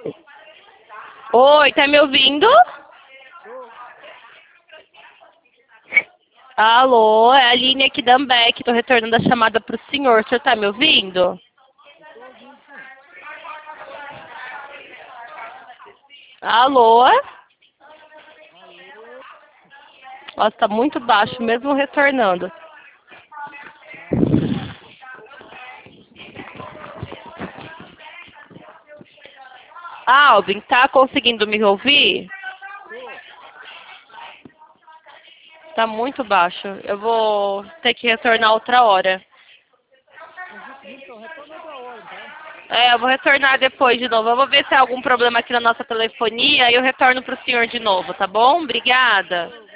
Oi, tá me ouvindo? Alô, é a Aline aqui da Ambeck. Tô retornando a chamada pro senhor. O senhor tá me ouvindo? Estou ouvindo sim. Alô? Alô? Nossa, tá muito baixo, mesmo retornando. Alô? Alvin, tá conseguindo me ouvir? Estou. Tá muito baixo. Eu vou ter que retornar outra hora. Então, retorna outra hora, então. É, eu vou retornar depois de novo. Eu vou ver se há algum problema aqui na nossa telefonia e eu retorno pro senhor de novo, tá bom? Obrigada.